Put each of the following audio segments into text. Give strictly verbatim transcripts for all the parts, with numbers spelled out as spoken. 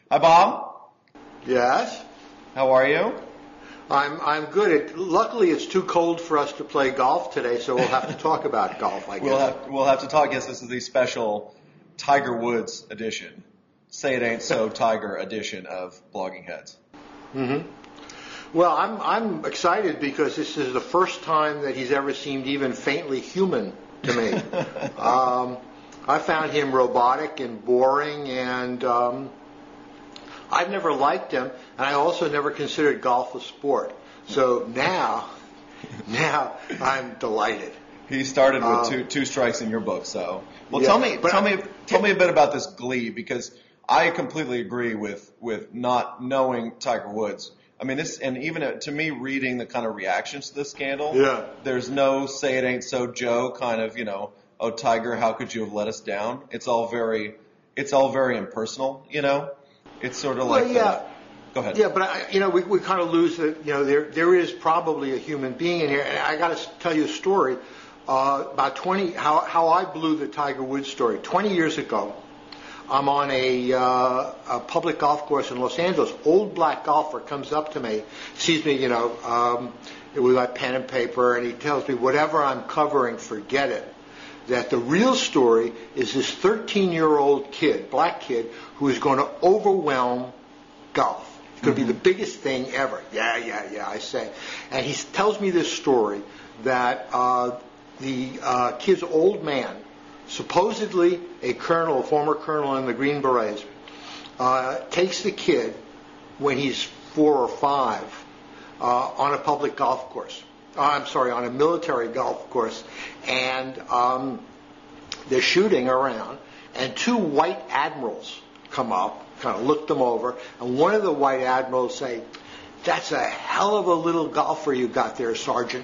Hi, Bob. Yes? How are you? I'm I'm good. It, luckily, it's too cold for us to play golf today, so we'll have to talk about golf, I guess. We'll have, we'll have to talk. Yes, this is the special Tiger Woods edition. Say It Ain't So Tiger edition of Blogging Heads. Mm-hmm. Well, I'm I'm excited because this is the first time that he's ever seemed even faintly human to me. um, I found him robotic and boring, and um, I've never liked him, and I also never considered golf a sport. So now, now I'm delighted. He started with Um, two two strikes in your book, so well. yeah, tell me, but tell I- me, tell me a bit about this Glee, because I completely agree with with not knowing Tiger Woods. I mean, this, and even uh, to me, reading the kind of reactions to this scandal, Yeah. there's no "say it ain't so, Joe" kind of, you know, "Oh, Tiger, how could you have let us down?" It's all very, it's all very impersonal, you know. It's sort of Well, like, yeah. the, go ahead. Yeah, but I, you know, we, we kind of lose that. You know, there there is probably a human being in here, and I got to tell you a story uh, about twenty. How how I blew the Tiger Woods story. Twenty years ago, I'm on a, uh, a public golf course in Los Angeles. Old black golfer comes up to me, sees me, you know, um, with my pen and paper, and he tells me, "Whatever I'm covering, forget it." That the real story is this thirteen-year-old kid, black kid, who is going to overwhelm golf. It's going to be the biggest thing ever. Yeah, yeah, yeah, I say. And he tells me this story that uh, the uh, kid's old man, supposedly a colonel, a former colonel in the Green Berets, uh, takes the kid when he's four or five uh, on a public golf course. Uh, I'm sorry, on a military golf course, and um, they're shooting around, and two white admirals come up, kind of look them over, and one of the white admirals say, "That's a hell of a little golfer you got there, Sergeant."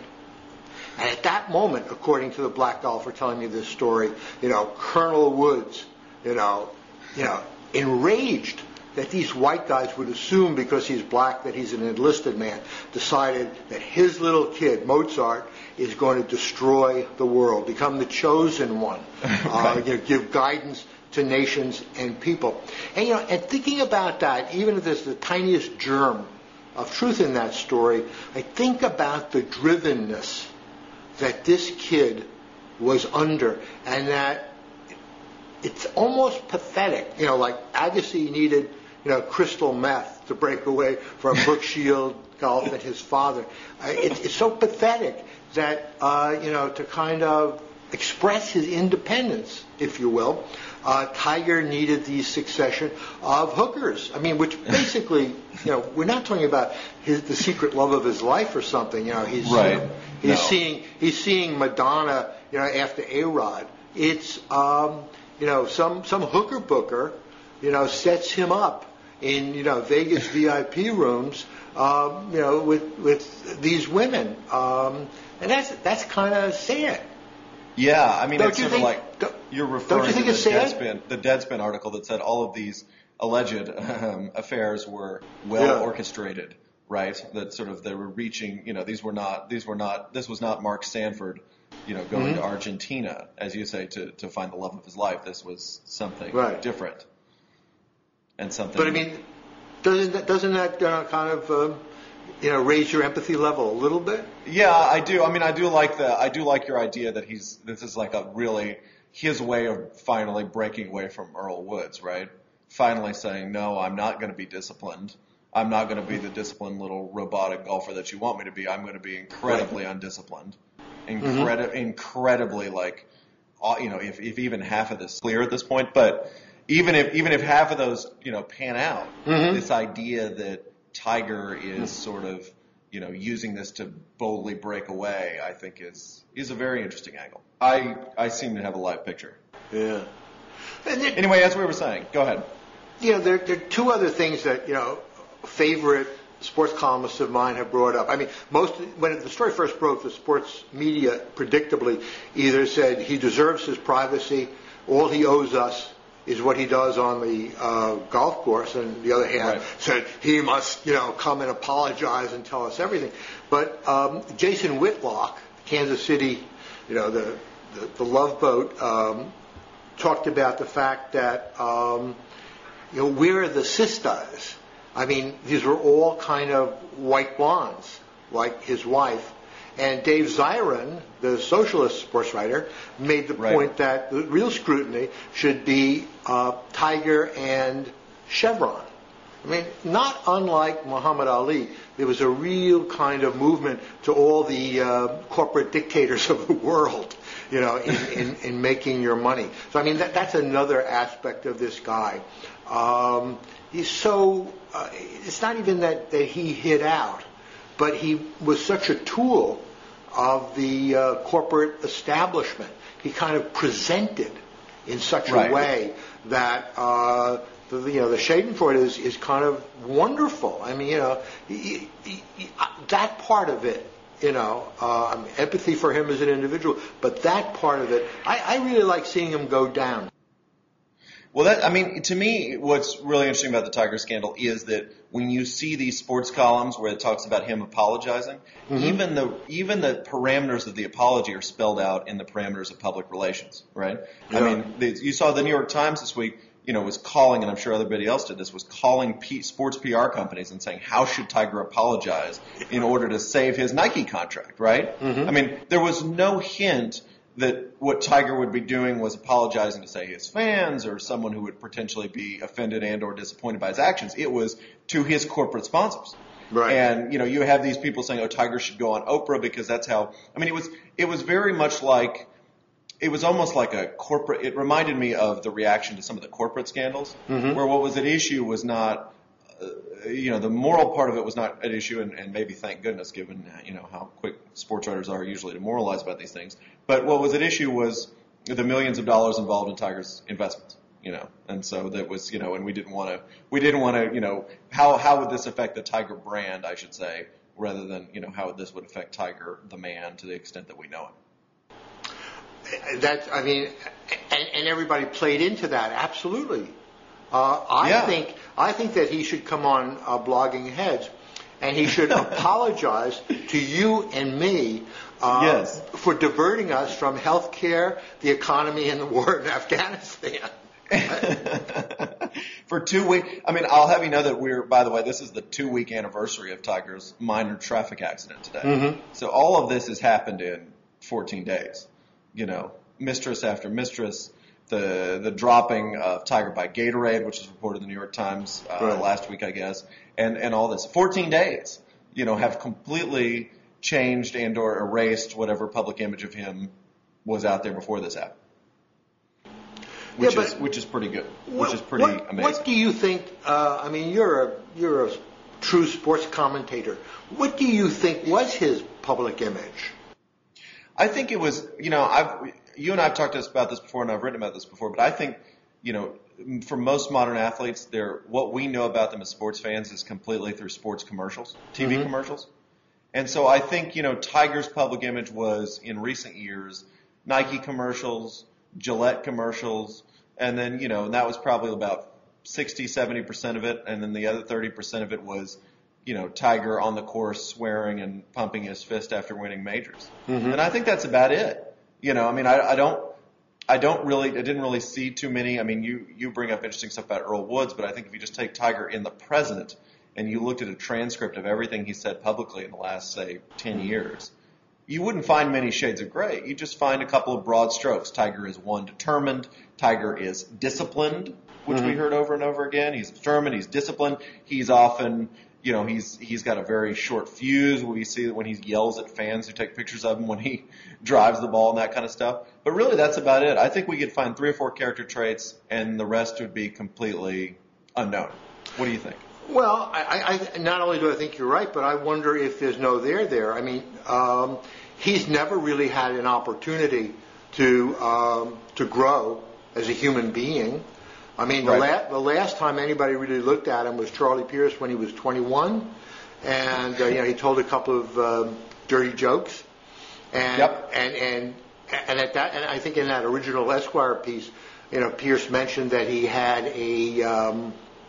And at that moment, according to the black golfer telling me this story, you know, Colonel Woods, you know, you know, enraged that these white guys would assume because he's black that he's an enlisted man, decided that his little kid, Mozart, is going to destroy the world, become the chosen one, uh, you know, give guidance to nations and people. And, you know, and thinking about that, even if there's the tiniest germ of truth in that story, I think about the drivenness that this kid was under, and that it's almost pathetic. You know, like Agassi needed, you know, crystal meth to break away from Brooke Shield golf and his father. Uh, it, it's so pathetic that, uh, you know, to kind of express his independence, if you will, uh, Tiger needed the succession of hookers. I mean, which basically, you know, we're not talking about his, the secret love of his life or something. You know, he's Right. you know, he's No. seeing he's seeing Madonna, you know, after A-Rod. It's um, you know, some some hooker booker, you know, sets him up in, you know, Vegas V I P rooms, um, you know, with with these women, um, and that's that's kind of sad. Yeah, I mean, Don't it's you sort of think- like don't- you're referring you think to it's the sad? Deadspin, the Deadspin article that said all of these alleged um, affairs were well Yeah. orchestrated, right? That sort of they were reaching, you know, these were not, these were not, this was not Mark Sanford, you know, going Mm-hmm. to Argentina, as you say, to, to find the love of his life. This was something Right. different, and something. But I mean, doesn't that, doesn't that uh, kind of um, you know, raise your empathy level a little bit? Yeah, I do. I mean, I do like the, I do like your idea that he's, this is like a really his way of finally breaking away from Earl Woods, right? Finally saying, no, I'm not going to be disciplined. I'm not going to be the disciplined little robotic golfer that you want me to be. I'm going to be incredibly undisciplined, incredi- mm-hmm. incredibly like, you know, if, if even half of this is clear at this point, but even if even if half of those, you know, pan out, mm-hmm. this idea that Tiger is mm-hmm. sort of, you know, using this to boldly break away, I think is is a very interesting angle. I I seem to have a live picture. Yeah. Then, anyway, as we were saying, go ahead. You know, there, there are two other things that, you know, favorite sports columnists of mine have brought up. I mean, most when the story first broke, the sports media predictably either said he deserves his privacy, all he owes us is what he does on the uh, golf course, and the other hand right. said he must, you know, come and apologize and tell us everything. But um, Jason Whitlock, Kansas City, you know, the the, the Love Boat, um, talked about the fact that um, you know, where are the sisters? I mean, these were all kind of white blondes, like his wife. And Dave Zirin, the socialist sports writer, made the Right. point that the real scrutiny should be uh, Tiger and Chevron. I mean, not unlike Muhammad Ali, there was a real kind of movement to all the uh, corporate dictators of the world, you know, in, in, in making your money. So, I mean, that, that's another aspect of this guy. Um, he's so, uh, it's not even that, that he hid out, but he was such a tool of the uh, corporate establishment. He kind of presented in such Right. a way that uh, the, you know the Schadenfreude is is kind of wonderful. I mean, you know, he, he, he, that part of it, you know, uh, I mean, empathy for him as an individual, but that part of it, I, I really like seeing him go down. Well, that I mean, to me, what's really interesting about the Tiger scandal is that when you see these sports columns where it talks about him apologizing, mm-hmm. even the even the parameters of the apology are spelled out in the parameters of public relations, right? Yeah. I mean, the, you saw the New York Times this week, you know, was calling, and I'm sure everybody else did this, was calling P, sports P R companies and saying, how should Tiger apologize in order to save his Nike contract, right? Mm-hmm. I mean, there was no hint that what Tiger would be doing was apologizing to, say, his fans or someone who would potentially be offended and or disappointed by his actions. It was to his corporate sponsors. Right. And, you know, you have these people saying, oh, Tiger should go on Oprah because that's how – I mean, it was it was very much like – it was almost like a corporate – it reminded me of the reaction to some of the corporate scandals, mm-hmm. where what was at issue was not uh, – you know, the moral part of it was not at issue, and, and maybe thank goodness, given, you know, how quick sports writers are usually to moralize about these things. But what was at issue was the millions of dollars involved in Tiger's investments, you know, and so that was, you know, and we didn't want to, we didn't want to, you know, how how would this affect the Tiger brand, I should say, rather than, you know, how this would affect Tiger, the man, to the extent that we know him. That, I mean, and, and everybody played into that, absolutely. Uh, I yeah. think I think that he should come on uh, Blogging Heads, and he should apologize to you and me uh, yes. for diverting us from health care, the economy, and the war in Afghanistan. For two weeks, I mean, I'll have you know that we're, by the way, this is the two-week anniversary of Tiger's minor traffic accident today. Mm-hmm. So all of this has happened in fourteen days. You know, mistress after mistress. The the dropping of Tiger by Gatorade, which was reported in the New York Times uh, right. last week, I guess, and and all this. fourteen days, you know, have completely changed and or erased whatever public image of him was out there before this happened. Which yeah, but is which is pretty good. What, which is pretty what, amazing. What do you think? Uh, I mean, you're a you're a true sports commentator. What do you think was his public image? I think it was, you know, I've. You and I have talked about this before, and I've written about this before, but I think, you know, for most modern athletes, they're, what we know about them as sports fans is completely through sports commercials, T V mm-hmm. commercials. And so I think, you know, Tiger's public image was, in recent years, Nike commercials, Gillette commercials, and then, you know, and that was probably about sixty, seventy percent of it, and then the other thirty percent of it was, you know, Tiger on the course swearing and pumping his fist after winning majors. Mm-hmm. And I think that's about it. You know, I mean, I, I don't, I don't really, I didn't really see too many. I mean, you, you bring up interesting stuff about Earl Woods, but I think if you just take Tiger in the present and you looked at a transcript of everything he said publicly in the last, say, ten years, you wouldn't find many shades of gray. You just find a couple of broad strokes. Tiger is one, determined. Tiger is disciplined, which mm-hmm. we heard over and over again. He's determined. He's disciplined. He's often, you know, he's he's got a very short fuse. We see that when he yells at fans who take pictures of him when he drives the ball and that kind of stuff. But really, that's about it. I think we could find three or four character traits, and the rest would be completely unknown. What do you think? Well, I, I, not only do I think you're right, but I wonder if there's no there there. I mean, um, he's never really had an opportunity to um, to grow as a human being. I mean, the, right. la- the last time anybody really looked at him was Charlie Pierce when he was twenty-one, and uh, you know he told a couple of um, dirty jokes, and yep. and and and at that, and I think in that original Esquire piece, you know, Pierce mentioned that he had a um,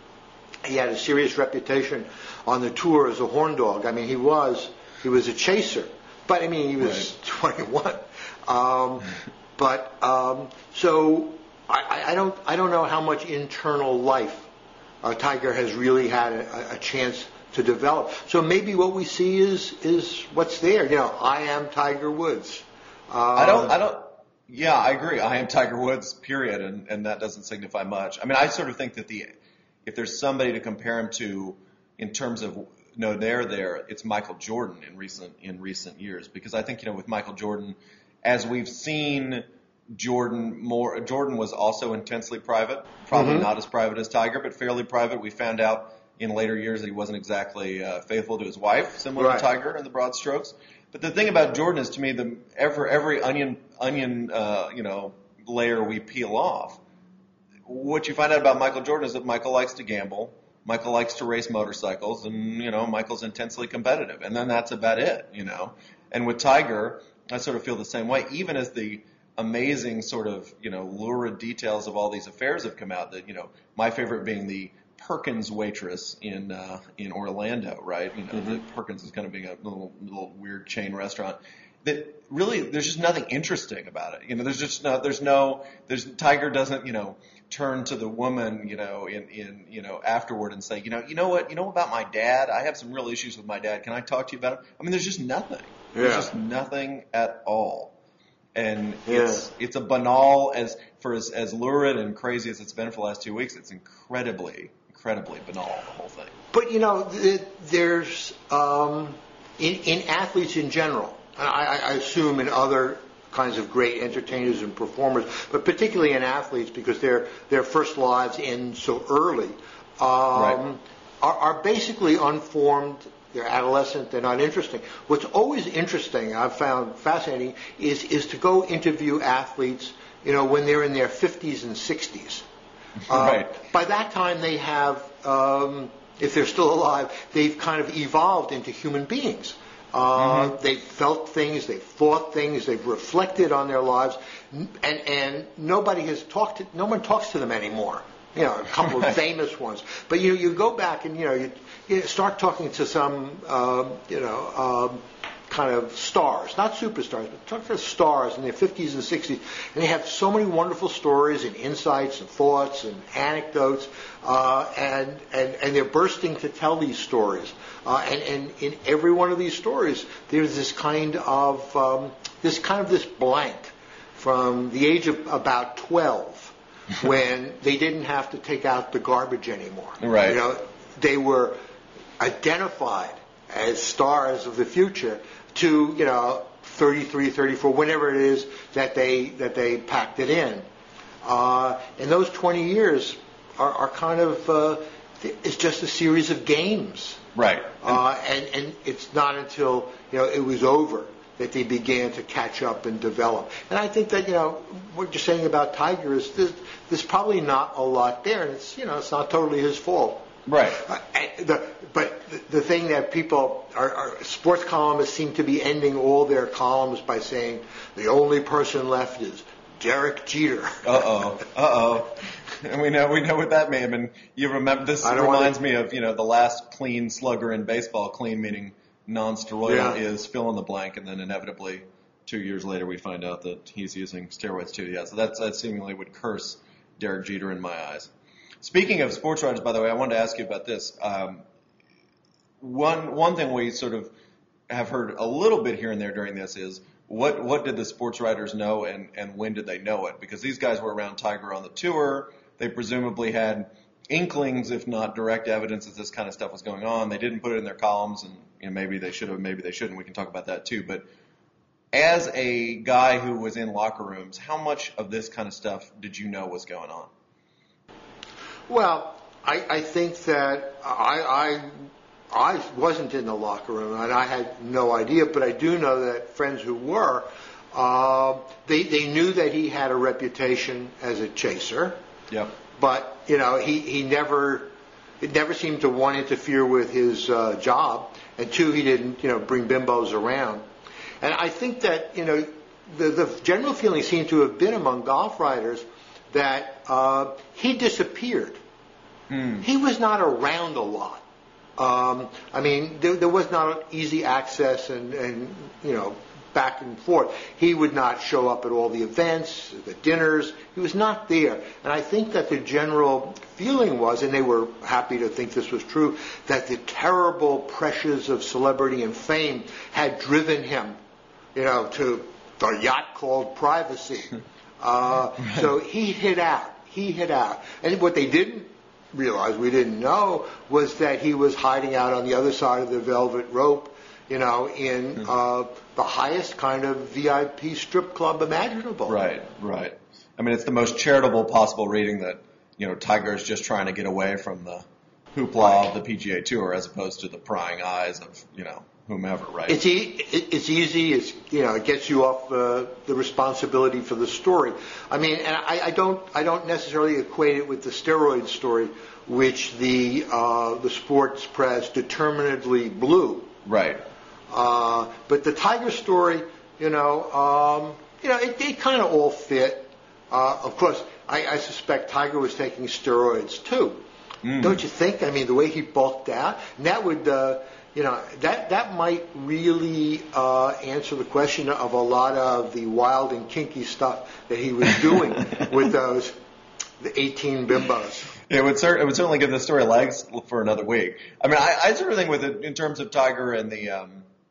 he had a serious reputation on the tour as a horn dog. I mean, he was he was a chaser, but I mean he was right. twenty-one. Um, but um, so. I, I don't. I don't know how much internal life uh, Tiger has really had a, a chance to develop. So maybe what we see is is what's there. You know, I am Tiger Woods. Um, I don't. I don't. Yeah, I agree. I am Tiger Woods. Period, and and that doesn't signify much. I mean, I sort of think that the if there's somebody to compare him to in terms of no, they're there. It's Michael Jordan in recent in recent years, because I think, you know, with Michael Jordan, as we've seen Jordan more. Jordan was also intensely private, probably mm-hmm. not as private as Tiger, but fairly private. We found out in later years that he wasn't exactly uh, faithful to his wife, similar right. to Tiger in the broad strokes. But the thing about Jordan is, to me, the every every onion onion uh, you know layer we peel off, what you find out about Michael Jordan is that Michael likes to gamble, Michael likes to race motorcycles, and you know Michael's intensely competitive, and then that's about it, you know. And with Tiger, I sort of feel the same way, even as the amazing sort of you know lurid details of all these affairs have come out. That you know my favorite being the Perkins waitress in uh, in Orlando, right? You know, mm-hmm. the Perkins is kind of being a little little weird chain restaurant. That really, there's just nothing interesting about it. You know, there's just no, there's no, there's Tiger doesn't, you know, turn to the woman, you know, in in you know afterward and say, you know, you know what, you know about my dad? I have some real issues with my dad. Can I talk to you about it? I mean, there's just nothing. Yeah. There's just nothing at all. And yeah. it's it's a banal as for as, as lurid and crazy as it's been for the last two weeks. It's incredibly. Incredibly banal, the whole thing. But you know, there's um, in, in athletes in general, and I, I assume in other kinds of great entertainers and performers, but particularly in athletes because their their first lives end so early, um, right. are, are basically unformed. They're adolescent. They're not interesting. What's always interesting, I've found fascinating, is is to go interview athletes, you know, when they're in their fifties and sixties. Right. Uh, by that time, they have, um, if they're still alive, they've kind of evolved into human beings. Uh, mm-hmm. They've felt things, they've thought things, they've reflected on their lives, and and nobody has talked to, no one talks to them anymore. You know, a couple of famous ones. But you you go back and you know you, you start talking to some um, you know. Um, kind of stars, not superstars, but talk to stars in their fifties and sixties, and they have so many wonderful stories and insights and thoughts and anecdotes, uh, and, and and they're bursting to tell these stories. Uh, and, and in every one of these stories, there's this kind of um, this kind of this blank from the age of about twelve, when they didn't have to take out the garbage anymore. Right. You know, they were identified as stars of the future to, you know, thirty-three, thirty-four, whenever it is that they that they packed it in. Uh, and those twenty years are, are kind of, uh, it's just a series of games. Right. Uh, and, and it's not until, you know, it was over that they began to catch up and develop. And I think that, you know, what you're saying about Tiger is there's, there's probably not a lot there. And it's, you know, it's not totally his fault. Right. Uh, the, but the, the thing that people, our, our sports columnists seem to be ending all their columns by saying the only person left is Derek Jeter. Uh oh. Uh oh. And we know we know what that may have been. You remember this reminds me of you know the last clean slugger in baseball. Clean meaning non-steroidal yeah. is fill in the blank, and then inevitably two years later we find out that he's using steroids too. Yeah. So that's that seemingly would curse Derek Jeter in my eyes. Speaking of sports writers, by the way, I wanted to ask you about this. Um, one one thing we sort of have heard a little bit here and there during this is what what did the sports writers know and, and when did they know it? Because these guys were around Tiger on the tour. They presumably had inklings, if not direct evidence, that this kind of stuff was going on. They didn't put it in their columns, and you know, maybe they should have, maybe they shouldn't. We can talk about that too. But as a guy who was in locker rooms, how much of this kind of stuff did you know was going on? Well, I, I think that I, I I wasn't in the locker room, and I had no idea, but I do know that friends who were, uh, they they knew that he had a reputation as a chaser. Yep. But you know, he, he never it never seemed to one interfere with his uh, job, and two, he didn't you know bring bimbos around. And I think that you know the the general feeling seemed to have been among golf writers that uh, he disappeared. Hmm. He was not around a lot. Um, I mean, there, there was not easy access and, and, you know, back and forth. He would not show up at all the events, the dinners. He was not there. And I think that the general feeling was, and they were happy to think this was true, that the terrible pressures of celebrity and fame had driven him, you know, to the yacht called privacy. Uh, so he hid out. He hid out. And what they didn't realize, we didn't know, was that he was hiding out on the other side of the velvet rope, you know, in uh, the highest kind of V I P strip club imaginable. Right, right. I mean, it's the most charitable possible reading that, you know, Tiger is just trying to get away from the hoopla of the P G A Tour as opposed to the prying eyes of, you know, whomever, right? It's, e- it's easy. It's, you know, it gets you off uh, the responsibility for the story. I mean, and I, I don't, I don't necessarily equate it with the steroid story, which the uh, the sports press determinedly blew. Right. Uh, but the Tiger story, you know, um, you know, it, it kind of all fit. Uh, of course, I, I suspect Tiger was taking steroids too. Mm. Don't you think? I mean, the way he bulked out, and that would. Uh, You know, that, that might really uh, answer the question of a lot of the wild and kinky stuff that he was doing with those the eighteen bimbos. It would, cer- it would certainly give the story legs for another week. I mean, I, I sort of think with it in terms of Tiger and the um,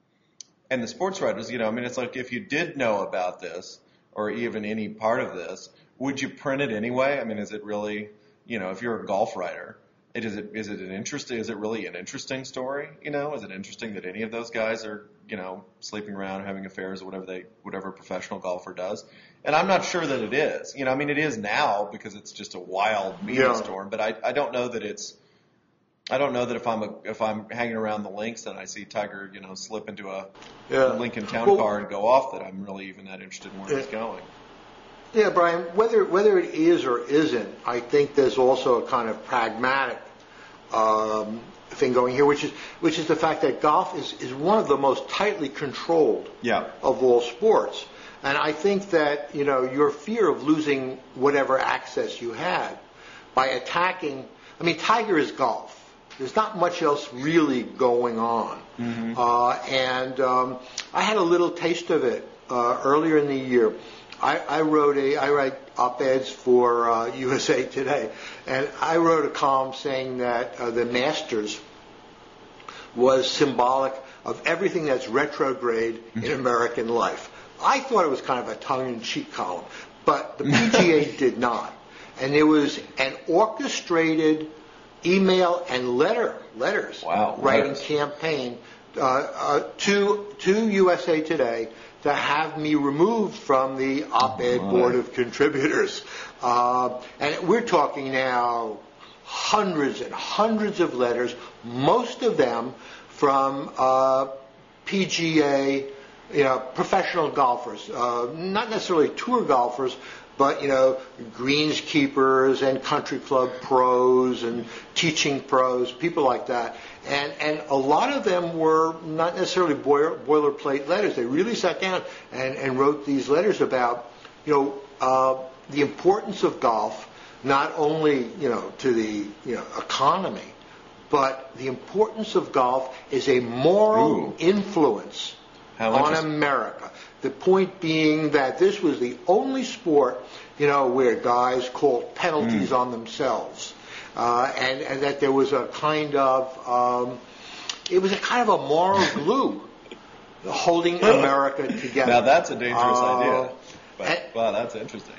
and the sports writers, you know, I mean, it's like if you did know about this or even any part of this, would you print it anyway? I mean, is it really, you know, if you're a golf writer, It is it is it an interesting? Is it really an interesting story? You know, is it interesting that any of those guys are, you know, sleeping around, having affairs, or whatever they, whatever a professional golfer does? And I'm not sure that it is. You know, I mean, it is now because it's just a wild media Yeah. storm. But I, I don't know that it's. I don't know that if I'm a, if I'm hanging around the links and I see Tiger, you know, slip into a Yeah. Lincoln Town Well, Car and go off, that I'm really even that interested in where Yeah. he's going. Yeah, Brian, whether whether it is or isn't, I think there's also a kind of pragmatic um, thing going here, which is which is the fact that golf is, is one of the most tightly controlled Yeah. of all sports. And I think that, you know, your fear of losing whatever access you had by attacking, I mean, Tiger is golf. There's not much else really going on. Mm-hmm. Uh, and um, I had a little taste of it uh, earlier in the year. I, I wrote a, I write op-eds for uh, U S A Today, and I wrote a column saying that uh, the Masters was symbolic of everything that's retrograde in American life. I thought it was kind of a tongue-in-cheek column, but the P G A did not. And there was an orchestrated email and letter, letters, Wow, writing letters. campaign uh, uh, to to U S A Today to have me removed from the op-ed Oh, board of contributors. Uh, and we're talking now hundreds and hundreds of letters, most of them from uh, P G A, you know, professional golfers, uh, not necessarily tour golfers, but, you know, greenskeepers and country club pros and teaching pros, people like that. And and a lot of them were not necessarily boiler, boilerplate letters. They really sat down and, and wrote these letters about, you know, uh, the importance of golf, not only, you know, to the, you know, economy, but the importance of golf is a moral Ooh. influence How on interesting. America. The point being that this was the only sport, you know, where guys called penalties Mm. on themselves. Uh, and, and that there was a kind of, um, it was a kind of a moral glue holding America together. Now that's a dangerous Uh, idea. But, and- wow, that's interesting.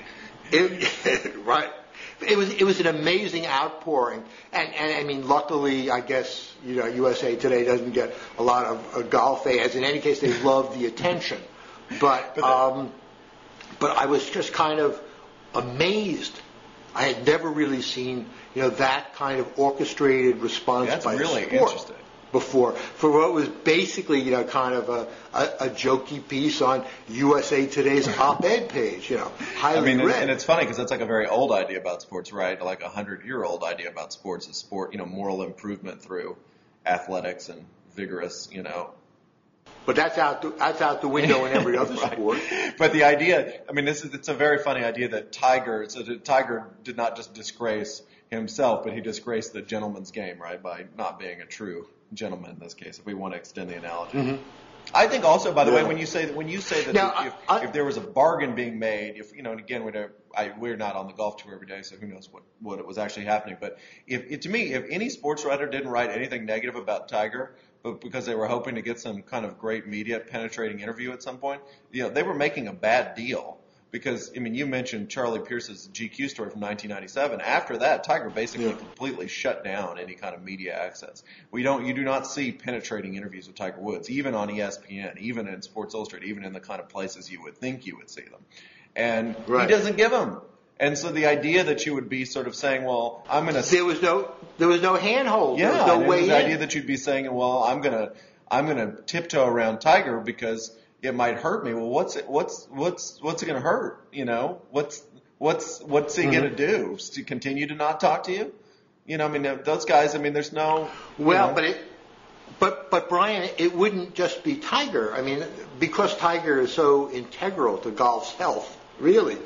It, right. It was it was an amazing outpouring, and and I mean, luckily, I guess, you know, U S A Today doesn't get a lot of uh, golf ads. In any case, they love the attention, but But um, but I was just kind of amazed. I had never really seen, you know, that kind of orchestrated response That's by really a sport interesting. before, for what was basically, you know, kind of a, a, a jokey piece on U S A Today's op-ed page, you know, highly I mean, and, read. and it's funny because that's like a very old idea about sports, right? Like a hundred-year-old idea about sports is sport, you know, moral improvement through athletics and vigorous, you know. But that's out the, that's out the window in every other Right. sport. But the idea, I mean, this is it's a very funny idea that Tiger, so that Tiger did not just disgrace himself, but he disgraced the gentleman's game, right, by not being a true gentleman in this case, if we want to extend the analogy. Mm-hmm. I think also, by the Yeah. way, when you say that, when you say that Now, if, I- I- if there was a bargain being made, if you know, and again, we don't, I, we're not on the golf tour every day, so who knows what what it was actually happening. But if it, to me, if any sports writer didn't write anything negative about Tiger, but because they were hoping to get some kind of great media penetrating interview at some point, you know, they were making a bad deal. Because, I mean, you mentioned Charlie Pierce's G Q story from nineteen ninety-seven. After that, Tiger basically Yeah. completely shut down any kind of media access. We don't, you do not see penetrating interviews with Tiger Woods, even on E S P N, even in Sports Illustrated, even in the kind of places you would think you would see them. And Right. he doesn't give them. And so the idea that you would be sort of saying, well, I'm going to, There was no there was no handhold. yeah, there was no and way the in. idea that you'd be saying, well, I'm going to, I'm going to tiptoe around Tiger because it might hurt me. Well, what's it, what's, what's, what's it going to hurt? You know, what's, what's, what's he Mm-hmm. going to do? To continue to not talk to you? You know, I mean, those guys, I mean, there's no, you Well, know, but it, but but Brian, it wouldn't just be Tiger. I mean, because Tiger is so integral to golf's health, really.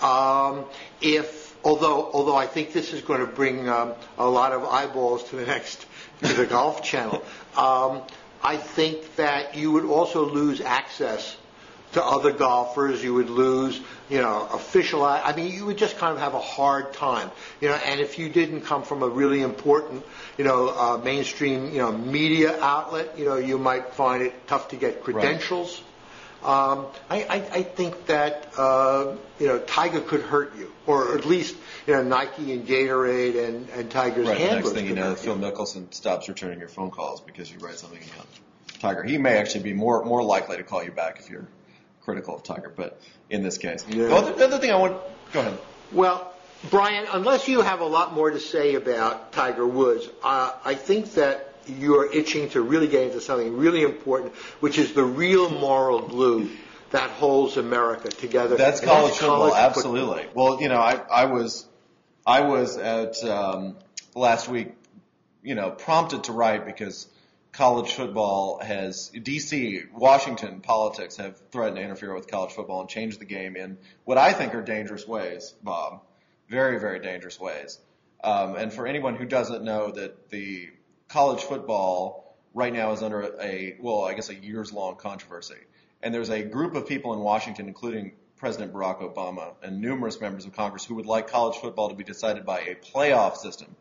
Um, if although although I think this is going to bring um, a lot of eyeballs to the next to the Golf Channel, um, I think that you would also lose access to other golfers. You would lose, you know, official. I mean, you would just kind of have a hard time, you know. And if you didn't come from a really important, you know, uh, mainstream, you know, media outlet, you know, you might find it tough to get credentials. Um, I, I, I think that uh, you know, Tiger could hurt you, or at least you know, Nike and Gatorade and, and Tiger's right, the handlers. next thing you could know, hurt Phil Mickelson stops returning your phone calls because you write something about Tiger. He may actually be more, more likely to call you back if you're critical of Tiger, but in this case. Yeah. The, other, the other thing I want, go ahead. Well, Brian, unless you have a lot more to say about Tiger Woods, uh, I think that you're itching to really get into something really important, which is the real moral glue that holds America together. That's And college football, college absolutely. Well, you know, I, I was, I was at um, last week, you know, prompted to write because college football has, D C, Washington politics have threatened to interfere with college football and change the game in what I think are dangerous ways, Bob. Very, very dangerous ways. Um, and for anyone who doesn't know that the college football right now is under a, well, I guess a years-long controversy. And there's a group of people in Washington, including President Barack Obama and numerous members of Congress, who would like college football to be decided by a playoff system.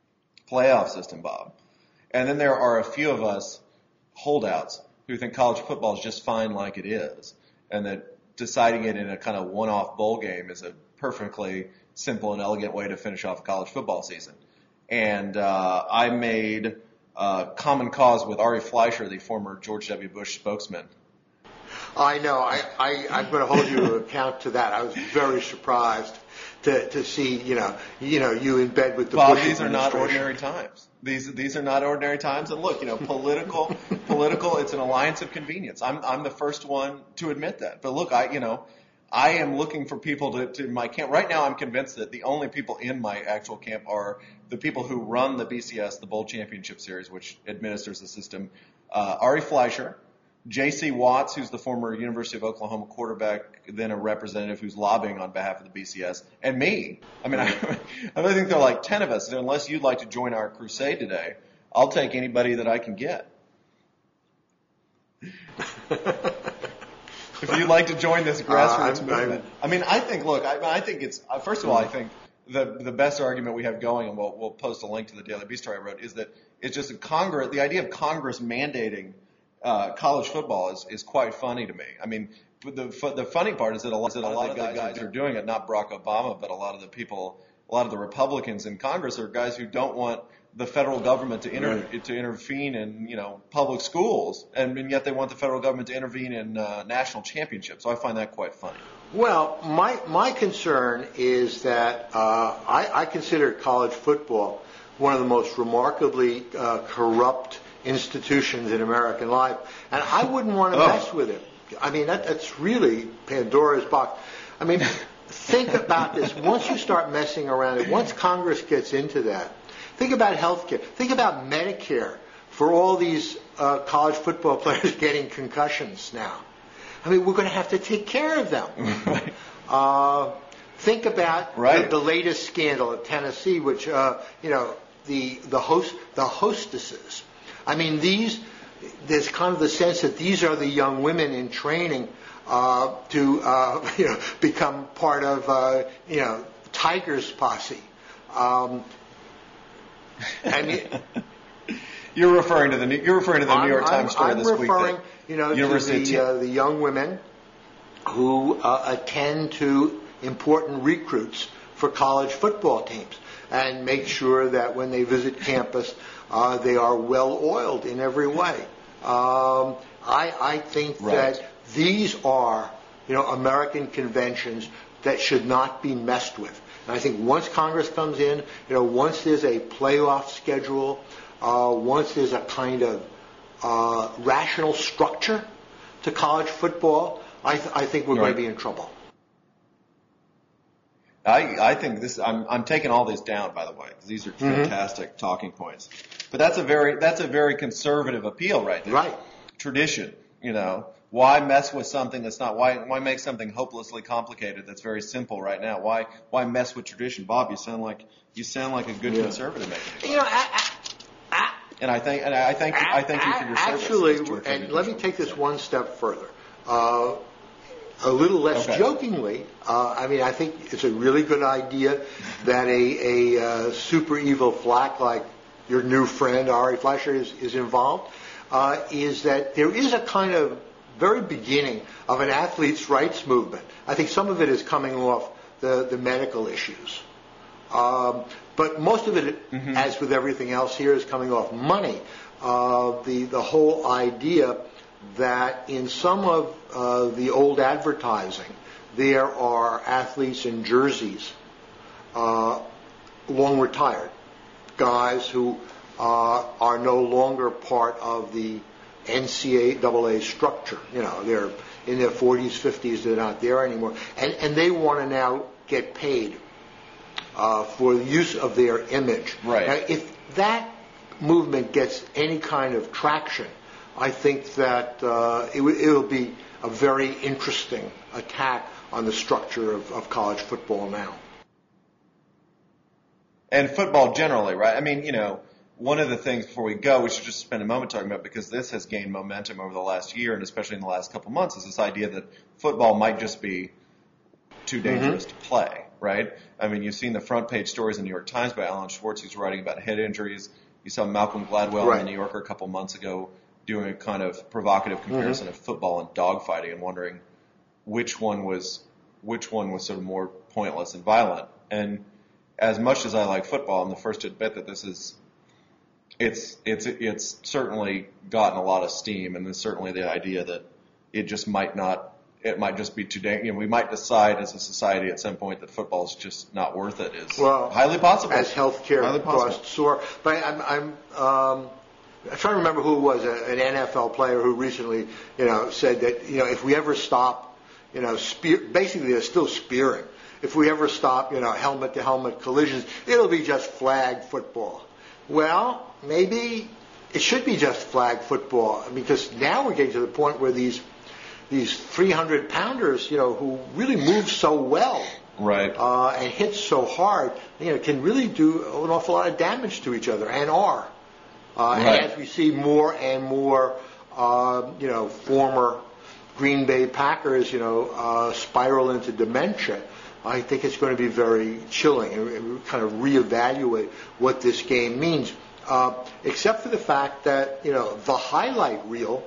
Playoff system, Bob. And then there are a few of us holdouts who think college football is just fine like it is, and that deciding it in a kind of one-off bowl game is a perfectly simple and elegant way to finish off a college football season. And uh, I made uh, common cause with Ari Fleischer, the former George W. Bush spokesman. I know. I, I, I'm going to hold you to account to that. I was very surprised to, to see, you know, you know, you in bed with the Bob, Bush these are not administration. ordinary times. These these are not ordinary times. And look, you know, political, political. It's an alliance of convenience. I'm I'm the first one to admit that. But look, I you know, I am looking for people to to my camp right now. I'm convinced that the only people in my actual camp are the people who run the B C S, the Bowl Championship Series, which administers the system. Uh, Ari Fleischer, J C Watts, who's the former University of Oklahoma quarterback, then a representative who's lobbying on behalf of the B C S, and me. I mean, I, I really think there are like ten of us. And unless you'd like to join our crusade today, I'll take anybody that I can get. If you'd like to join this grassroots Uh, I'm- movement, I mean, I think. Look, I, I think it's uh, first of all, I think the the best argument we have going, and we'll we'll post a link to the Daily Beast story I wrote, is that it's just a Congress. The idea of Congress mandating uh, college football is is quite funny to me. I mean, the the funny part is that a lot, that a lot of the guys who are doing it, not Barack Obama, but a lot of the people, a lot of the Republicans in Congress are guys who don't want the federal government to inter, Right. to intervene in, you know, public schools, and, and yet they want the federal government to intervene in uh, national championships. So I find that quite funny. Well, my my concern is that uh, I, I consider college football one of the most remarkably uh, corrupt institutions in American life, and I wouldn't want to Oh. mess with it. I mean, that, that's really Pandora's box. I mean, think about this. Once you start messing around it, once Congress gets into that, think about health care. Think about Medicare for all these uh, college football players getting concussions now. I mean, we're going to have to take care of them. Right. Uh, think about Right. the, the latest scandal at Tennessee, which uh, you know the the host the hostesses. I mean, these there's kind of the sense that these are the young women in training uh, to uh, you know become part of uh, you know Tiger's posse. Um, I mean, you're referring to the New, you're referring to the New I'm, York Times story I'm this week. I'm referring, you know, University to the, uh, the young women who uh, attend to important recruits for college football teams and make sure that when they visit campus, uh, they are well oiled in every way. Um, I, I think right. that these are, you know, American conventions that should not be messed with. And I think once Congress comes in, you know, once there's a playoff schedule, uh, once there's a kind of uh, rational structure to college football, I, th- I think we're right. going to be in trouble. I, I think this. I'm, I'm taking all these down, by the way, because these are fantastic mm-hmm. talking points. But that's a very that's a very conservative appeal, right there. Right. Tradition, you know. Why mess with something that's not? Why why make something hopelessly complicated that's very simple right now? Why why mess with tradition, Bob? You sound like you sound like a good yeah. conservative, maybe. You know, I, I, I, and I think and I thank you, I thank you for your actually, service. Actually, and let me take this one step further. Uh, A little less okay. jokingly, uh, I mean, I think it's a really good idea that a, a uh, super evil flack like your new friend Ari Fleischer is, is involved, uh, is that there is a kind of very beginning of an athletes' rights movement. I think some of it is coming off the, the medical issues. Um, but most of it, mm-hmm. as with everything else here, is coming off money. Uh, the, the whole idea that in some of uh, the old advertising, there are athletes in jerseys, uh, long retired, guys who uh, are no longer part of the N C double A structure. You know, they're in their forties, fifties, they're not there anymore. And, and they want to now get paid uh, for the use of their image. Right. Now, if that movement gets any kind of traction, I think that uh, it, w- it will be a very interesting attack on the structure of, of college football now. And football generally, right? I mean, you know, one of the things before we go, we should just spend a moment talking about, because this has gained momentum over the last year and especially in the last couple of months, is this idea that football might just be too dangerous mm-hmm. to play, right? I mean, you've seen the front page stories in the New York Times by Alan Schwartz, who's writing about head injuries. You saw Malcolm Gladwell right. in the New Yorker a couple months ago doing a kind of provocative comparison mm-hmm. of football and dogfighting and wondering which one was which one was sort of more pointless and violent. And as much as I like football, I'm the first to admit that this is it's it's it's certainly gotten a lot of steam, and there's certainly the idea that it just might not it might just be too dang, you know, we might decide as a society at some point that football's just not worth it is well, highly possible. As healthcare costs soar. But I'm I'm um I'm trying to remember who it was, an N F L player who recently, you know, said that, you know, if we ever stop, you know, spear, basically they're still spearing. If we ever stop, you know, helmet-to-helmet collisions, it'll be just flag football. Well, maybe it should be just flag football, because now we're getting to the point where these these three hundred pounders, you know, who really move so well, right, uh, and hit so hard, you know, can really do an awful lot of damage to each other, and are. Uh, right. And as we see more and more, uh, you know, former Green Bay Packers, you know, uh, spiral into dementia, I think it's going to be very chilling, and kind of reevaluate what this game means. Uh, except for the fact that, you know, the highlight reel,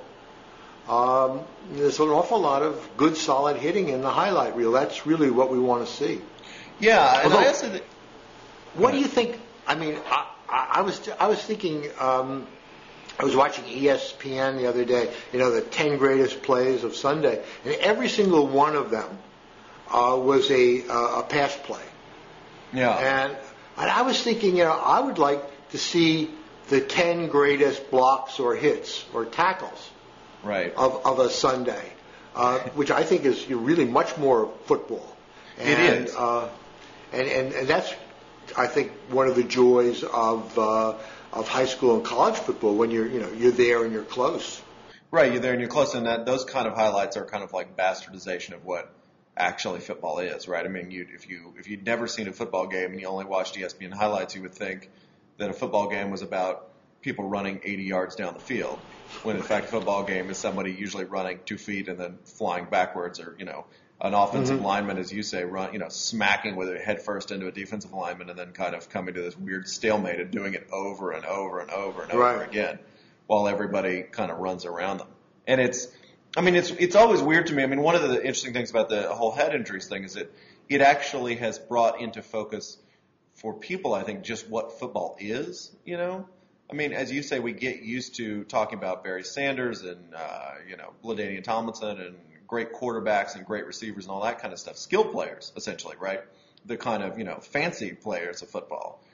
um, there's an awful lot of good, solid hitting in the highlight reel. That's really what we want to see. Yeah, and Although, I also th- what do you think? I mean, I, I, I was I was thinking. Um, I was watching E S P N the other day. You know, the ten greatest plays of Sunday, and every single one of them uh, was a uh, a pass play. Yeah. And and I was thinking, you know, I would like to see the ten greatest blocks or hits or tackles right. of, of a Sunday, uh, which I think is really much more football. And, it is. Uh, and, and, and that's, I think, one of the joys of uh, of high school and college football, when you're, you know, you're there and you're close. Right, you're there and you're close, and that those kind of highlights are kind of like bastardization of what actually football is, right? I mean, you if you if you'd never seen a football game and you only watched E S P N highlights, you would think that a football game was about people running eighty yards down the field, when in fact a football game is somebody usually running two feet and then flying backwards, or, you know, an offensive mm-hmm. lineman, as you say, run, you know, smacking with it head first into a defensive lineman and then kind of coming to this weird stalemate and doing it over and over and over and over right. again while everybody kind of runs around them. And it's, I mean, it's it's always weird to me. I mean, one of the interesting things about the whole head injuries thing is that it actually has brought into focus for people, I think, just what football is, you know? I mean, as you say, we get used to talking about Barry Sanders and, uh, you know, LaDainian Tomlinson and great quarterbacks and great receivers and all that kind of stuff. Skill players, essentially, right? The kind of, you know, fancy players of football.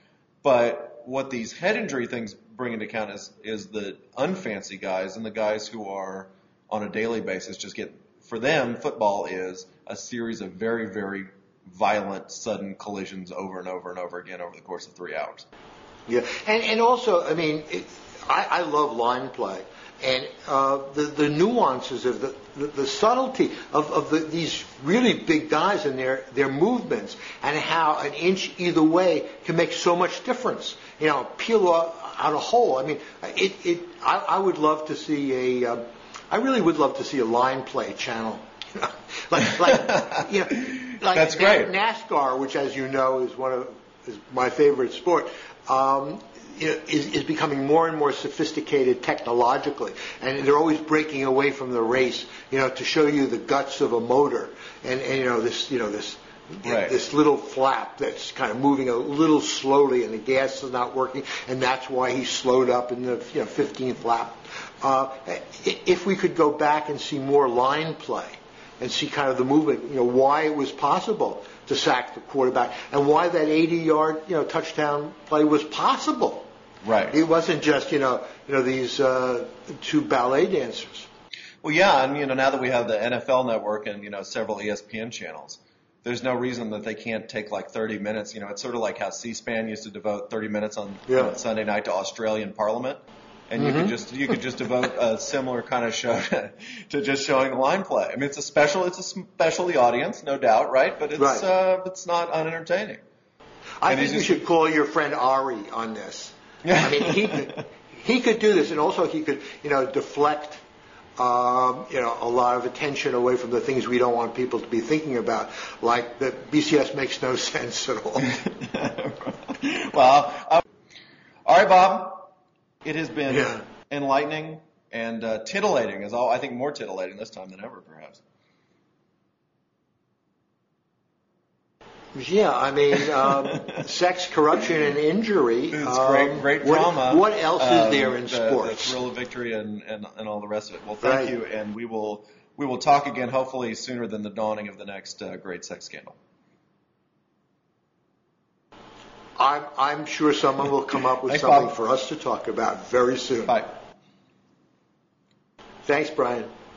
But what these head injury things bring into account is, is the unfancy guys and the guys who are on a daily basis just get, for them, football is a series of very, very violent, sudden collisions over and over and over again over the course of three hours. Yeah, and and also, I mean, it, I, I love line play, and uh, the the nuances of the the, the subtlety of of the, these really big guys and their their movements, and how an inch either way can make so much difference. You know, peel out a hole. I mean, it it. I, I would love to see a. Um, I really would love to see a line play channel. You know, like like you know, like That's great. NASCAR, which, as you know, is one of is my favorite sport. Um, is, is becoming more and more sophisticated technologically, and they're always breaking away from the race, you know, to show you the guts of a motor, and, and you know this, you know this, right. this little flap that's kind of moving a little slowly, and the gas is not working, and that's why he slowed up in the you know fifteenth lap. Uh, if we could go back and see more line play, and see kind of the movement, you know, why it was possible to sack the quarterback, and why that eighty-yard, you know, touchdown play was possible. Right. It wasn't just, you know, you know these uh, two ballet dancers. Well, yeah, and you know, now that we have the N F L Network and you know several E S P N channels, there's no reason that they can't take like thirty minutes. You know, it's sort of like how C-SPAN used to devote thirty minutes on yeah. uh, Sunday night to Australian Parliament. And you mm-hmm. could just you could just devote a similar kind of show to just showing the line play. I mean, it's a special it's a specialty audience, no doubt, right? But it's right. uh, it's not unentertaining. I and think you just, should call your friend Ari on this. I mean, he could he could do this, and also he could you know deflect um, you know a lot of attention away from the things we don't want people to be thinking about, like that B C S makes no sense at all. Well, uh, all right, Bob. It has been yeah. enlightening and uh, titillating, as all I think more titillating this time than ever, perhaps. Yeah, I mean, um, sex, corruption, and injury. It's um, great, great drama. What, what else is um, there in the, sports? The thrill of victory and, and, and all the rest of it. Well, thank right. you, and we will we will talk again, hopefully sooner than the dawning of the next uh, great sex scandal. I'm, I'm sure someone will come up with Thanks, something Bob. for us to talk about very soon. Bye. Thanks, Brian.